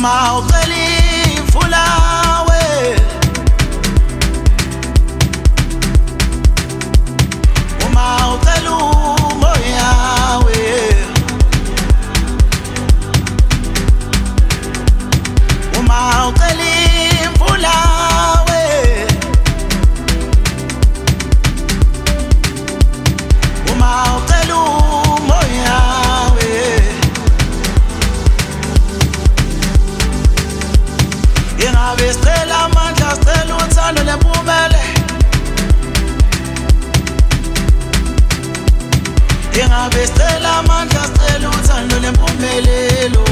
uma ucela imfula we, uma ucela umoya we, uma ucela imfula we, uma ucela umoya we. Ingabe sicela amandla sicela uthando lempumele, ingabe sicela amandla sicela uthando lempumelelo.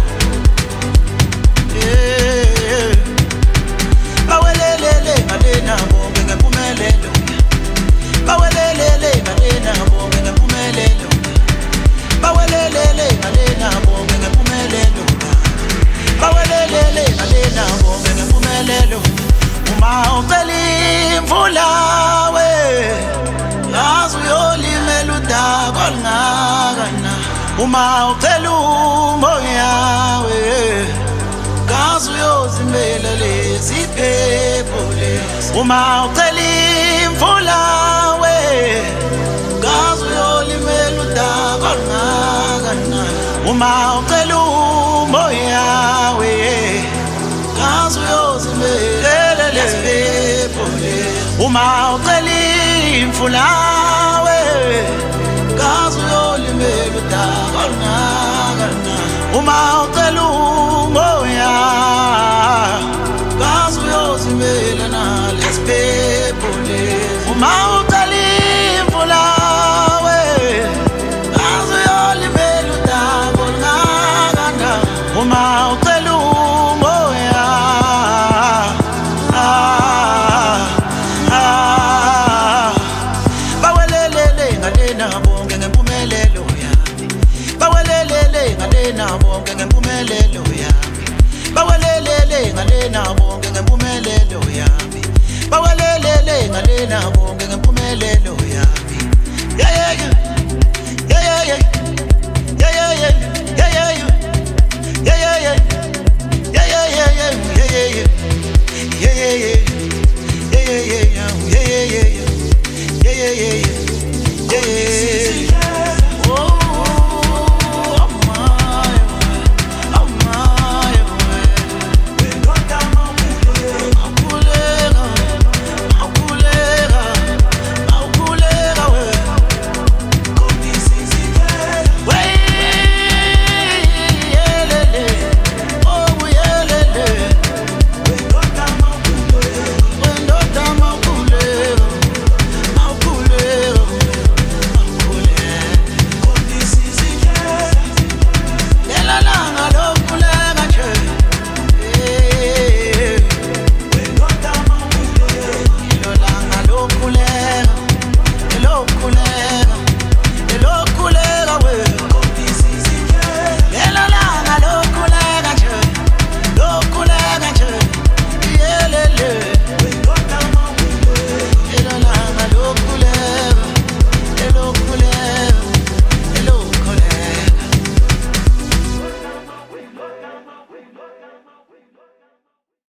Bawelelele ngalena bonke ngempumelelo, bawelelele ngalena bonke ngempumelelo, bawelelele ngalena bonke ngempumelelo, bawelelele ngalena bonke ngempumelelo. Uma ucela imvula we, yazi uyolimela udaba olungakana. Uma ucela umoya we, yazi uyozimela lezi phepho lezi. Uma ucela imvula we, yazi uyolimela udaba olungakana. Uma ucela umoya we, yazi uyozimela lezi phepho lezi. Uma ucela imvula we, yazi uyolimela udaba olungakana. Uma ucela umoya, yazi uyozimela nalezi phepho lezi. Uma ucela imvula we, yazi uyolimela udaba olungakana. Uma ucela umoya, bawelelele ngalena bonke ngempumelelo yami, bawelelele ngalena bonke ngempumelelo yami, bawelelele ngalena bonke ngempumelelo yami, bawelelele ngalena bonke ngempumelelo yami. Yeah, yeah, yeah.